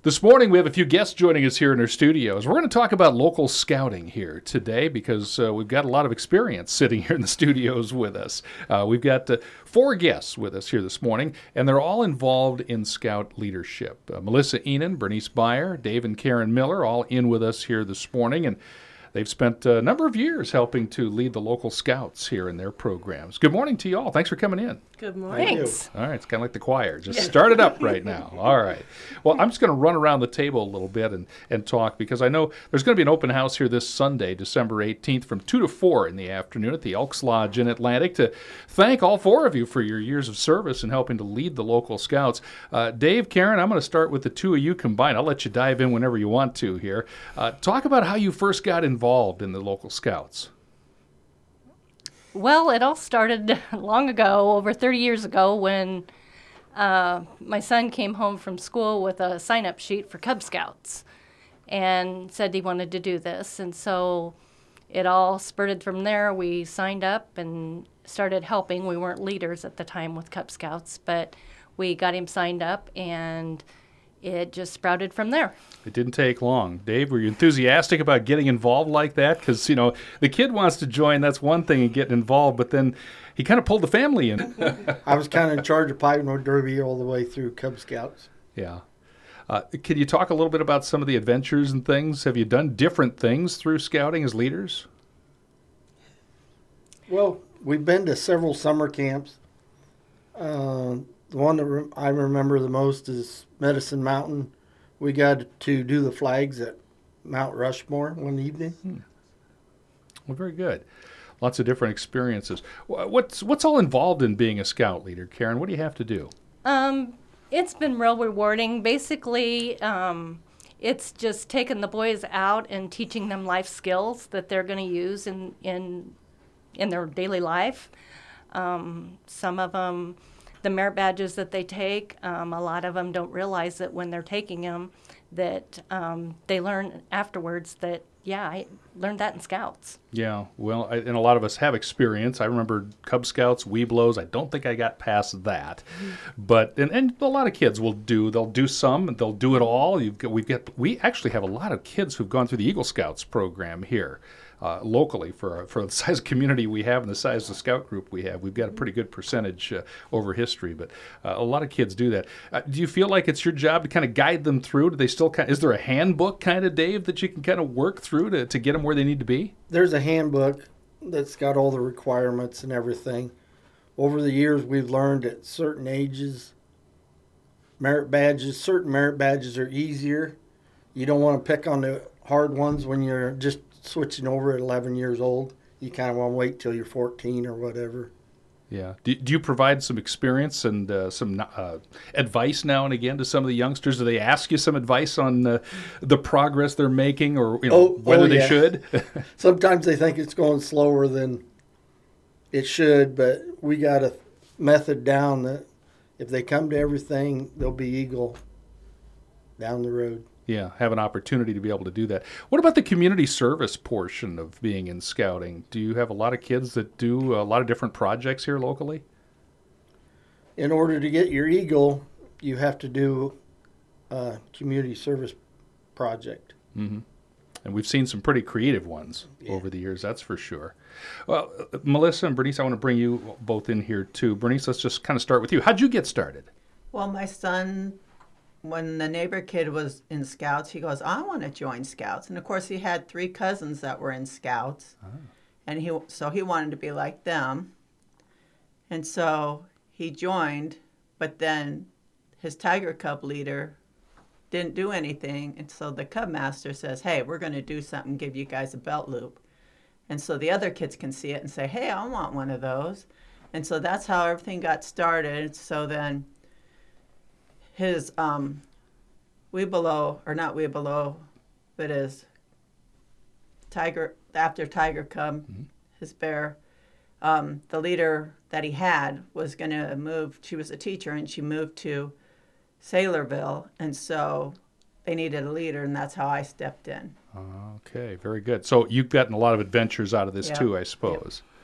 This morning, we have a few guests joining us here in our studios. We're going to talk about local scouting here today because we've got a lot of experience sitting here in the studios with us. We've got 4 guests with us here this morning, and they're all involved in scout leadership. Melissa Enan, Bernice Beyer, Dave and Karen Miller, all in with us here this morning, and they've spent a number of years helping to lead the local scouts here in their programs. Good morning to you all. Thanks for coming in. Good morning. Thanks. All right, it's kind of like the choir. Just start it up right now. All right. Well, I'm just going to run around the table a little bit and talk because I know there's going to be an open house here this Sunday, December 18th from 2 to 4 in the afternoon at the Elks Lodge in Atlantic to thank all 4 of you for your years of service and helping to lead the local scouts. Dave, Karen, I'm going to start with the 2 of you combined. I'll let you dive in whenever you want to here. Talk about how you first got involved in the local scouts. Well, it all started long ago, over 30 years ago, when my son came home from school with a sign-up sheet for Cub Scouts and said he wanted to do this. And so it all spurted from there. We signed up and started helping. We weren't leaders at the time with Cub Scouts, but we got him signed up, and it just sprouted from there. It didn't take long. Dave, were you enthusiastic about getting involved like that? Because, you know, the kid wants to join, that's one thing, and getting involved, but then he kind of pulled the family in. I was kind of in charge of Pioneer Derby all the way through Cub Scouts. Yeah. Can you talk a little bit about some of the adventures and things? Have you done different things through scouting as leaders? Well, we've been to several summer camps. The one that I remember the most is Medicine Mountain. We got to do the flags at Mount Rushmore one evening. Well, very good. Lots of different experiences. What's all involved in being a scout leader, Karen? What do you have to do? It's been real rewarding. Basically, it's just taking the boys out and teaching them life skills that they're going to use in their daily life. Some of them, the merit badges that they take, a lot of them don't realize that when they're taking them that they learn afterwards that, yeah, I learned that in Scouts. Yeah, well, and a lot of us have experience. I remember Cub Scouts, Webelos. I don't think I got past that. But, and a lot of kids they'll do some, and they'll do it all. We actually have a lot of kids who've gone through the Eagle Scouts program here. Locally, for the size of community we have and the size of the scout group we have, we've got a pretty good percentage over history, but a lot of kids do that. Do you feel like it's your job to kind of guide them through? Do they still is there a handbook kind of, Dave, that you can kind of work through to get them where they need to be? There's a handbook that's got all the requirements and everything. Over the years, we've learned at certain ages, certain merit badges are easier. You don't want to pick on the hard ones when you're just switching over at 11 years old. You kind of want to wait till you're 14 or whatever. Yeah. Do you provide some experience and some advice now and again to some of the youngsters? Do they ask you some advice on the progress they're making, or whether they should? Sometimes they think it's going slower than it should, but we got a method down that if they come to everything, they'll be Eagle down the road. Yeah, have an opportunity to be able to do that. What about the community service portion of being in scouting? Do you have a lot of kids that do a lot of different projects here locally? In order to get your Eagle, you have to do a community service project. Mm-hmm. And we've seen some pretty creative ones over the years, that's for sure. Well, Melissa and Bernice, I want to bring you both in here too. Bernice, let's just kind of start with you. How'd you get started? Well, my son, when the neighbor kid was in Scouts, he goes, I want to join Scouts. And, of course, he had 3 cousins that were in Scouts. Oh. And he wanted to be like them. And so he joined, but then his Tiger Cub leader didn't do anything. And so the Cub master says, hey, we're going to do something, give you guys a belt loop. And so the other kids can see it and say, hey, I want one of those. And so that's how everything got started. So then his Webelo, or not Webelo, but his Tiger, after Tiger Cub, his bear, the leader that he had was going to move. She was a teacher, and she moved to Saylorville, and so they needed a leader, and that's how I stepped in. Okay, very good. So you've gotten a lot of adventures out of this too, I suppose.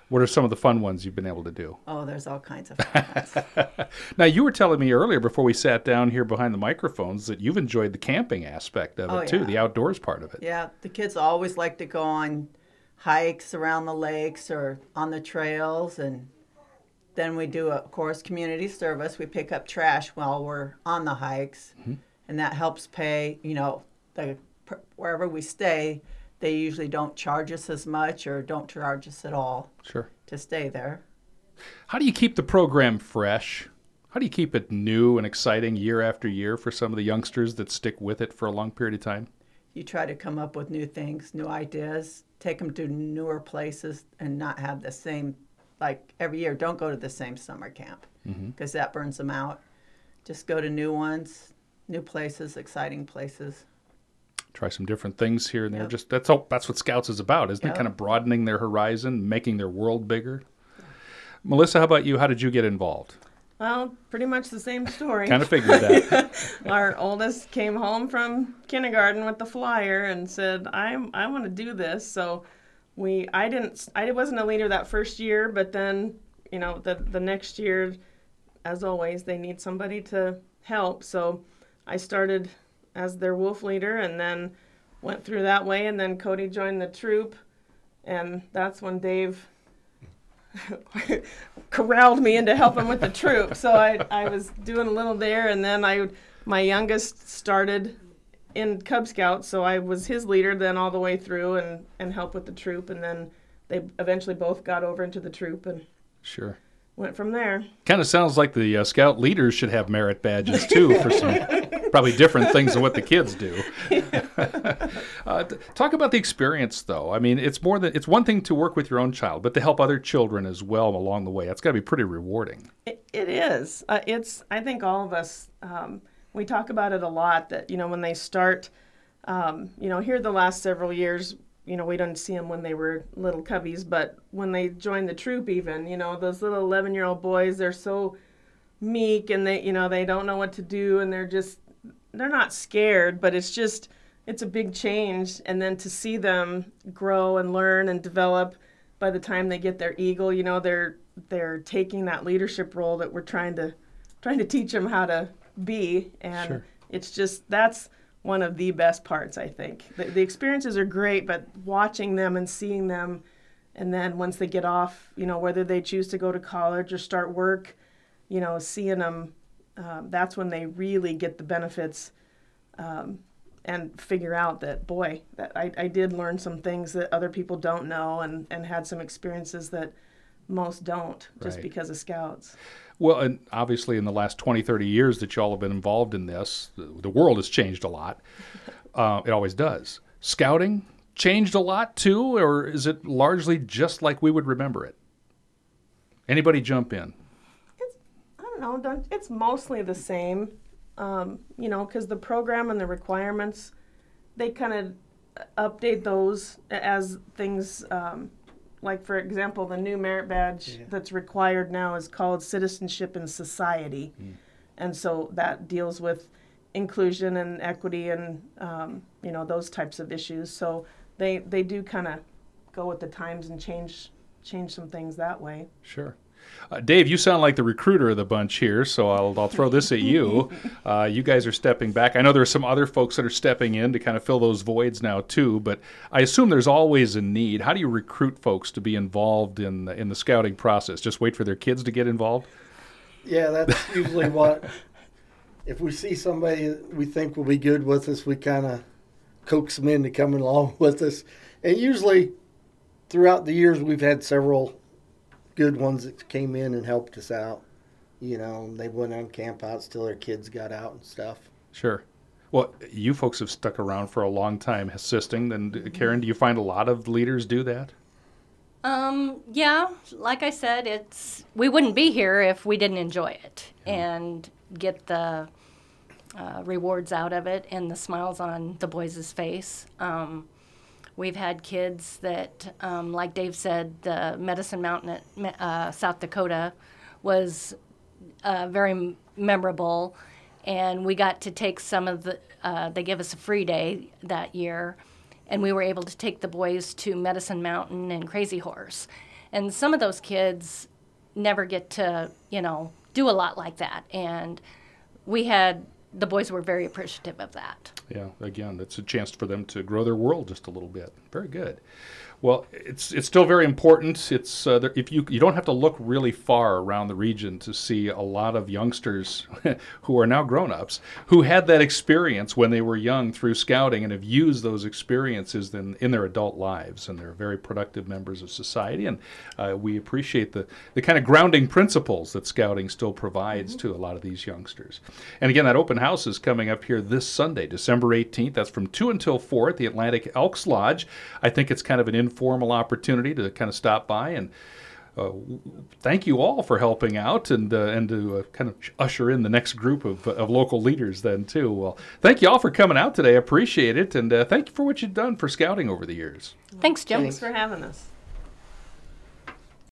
What are some of the fun ones you've been able to do? Oh, there's all kinds of fun ones. Now, you were telling me earlier before we sat down here behind the microphones that you've enjoyed the camping aspect of it too, yeah. the outdoors part of it. Yeah, the kids always like to go on hikes around the lakes or on the trails, and then we do, of course, community service. We pick up trash while we're on the hikes, and that helps pay, wherever we stay, they usually don't charge us as much or don't charge us at all Sure. to stay there. How do you keep the program fresh? How do you keep it new and exciting year after year for some of the youngsters that stick with it for a long period of time? You try to come up with new things, new ideas, take them to newer places, and not have the same, like every year, don't go to the same summer camp because that burns them out. Just go to new ones, new places, exciting places. Try some different things here and there. Yep. Just that's what Scouts is about, isn't it? Yep. Kind of broadening their horizon, making their world bigger. Melissa, how about you? How did you get involved? Well, pretty much the same story. Kind of figured that. Our oldest came home from kindergarten with the flyer and said, I want to do this. So I wasn't a leader that first year, but then, the next year, as always, they need somebody to help. So I started as their wolf leader and then went through that way. And then Cody joined the troop. And that's when Dave corralled me into helping with the troop. So I was doing a little there, and then my youngest started in Cub Scouts, so I was his leader then all the way through and helped with the troop, and then they eventually both got over into the troop and Sure. went from there. Kind of sounds like the Scout leaders should have merit badges too for some probably different things than what the kids do. Talk about the experience, though. I mean, it's one thing to work with your own child, but to help other children as well along the way. That's got to be pretty rewarding. It is. I think all of us, we talk about it a lot that, when they start, here the last several years, we didn't see them when they were little cubbies, but when they joined the troop even, those little 11-year-old boys, they're so meek and they don't know what to do and they're not scared, but it's a big change. And then to see them grow and learn and develop by the time they get their eagle, they're taking that leadership role that we're trying to teach them how to be. And Sure. It's that's one of the best parts, I think. The experiences are great, but watching them and seeing them, and then once they get off, whether they choose to go to college or start work, seeing them, that's when they really get the benefits and figure out that, boy, that I did learn some things that other people don't know and had some experiences that most don't just Right. because of Scouts. Well, and obviously in the last 20, 30 years that y'all have been involved in this, the world has changed a lot. It always does. Scouting changed a lot too, or is it largely just like we would remember it? Anybody jump in? I don't know. It's mostly the same, because the program and the requirements, they kind of update those as things, like, for example, the new merit badge that's required now is called Citizenship in Society. And so that deals with inclusion and equity and, those types of issues. So they do kind of go with the times and change some things that way. Sure. Dave, you sound like the recruiter of the bunch here, so I'll throw this at you. You guys are stepping back. I know there are some other folks that are stepping in to kind of fill those voids now too, but I assume there's always a need. How do you recruit folks to be involved in the scouting process? Just wait for their kids to get involved? Yeah, that's usually what. If we see somebody that we think will be good with us, we kind of coax them into coming along with us. And usually, throughout the years, we've had several good ones that came in and helped us out. They went on campouts till their kids got out and stuff. Sure. Well, you folks have stuck around for a long time assisting. And Karen, do you find a lot of leaders do that? Yeah, like I said, we wouldn't be here if we didn't enjoy it and get the rewards out of it and the smiles on the boys' face. We've had kids that, like Dave said, the Medicine Mountain at South Dakota was very memorable, and we got to take some of they gave us a free day that year, and we were able to take the boys to Medicine Mountain and Crazy Horse. And some of those kids never get to, do a lot like that. And the boys were very appreciative of that. Yeah, again, it's a chance for them to grow their world just a little bit. Very good. Well, it's still very important. It's if you don't have to look really far around the region to see a lot of youngsters who are now grown-ups who had that experience when they were young through scouting and have used those experiences in their adult lives, and they're very productive members of society. And we appreciate the kind of grounding principles that scouting still provides to a lot of these youngsters. And again, that open house is coming up here this Sunday, December 18th. That's from 2 until 4 at the Atlantic Elks Lodge. I think it's kind of an informal opportunity to kind of stop by, and thank you all for helping out and to kind of usher in the next group of local leaders then too. Well, thank you all for coming out today. I appreciate it, and thank you for what you've done for scouting over the years. Thanks, Jim. Thanks for having us.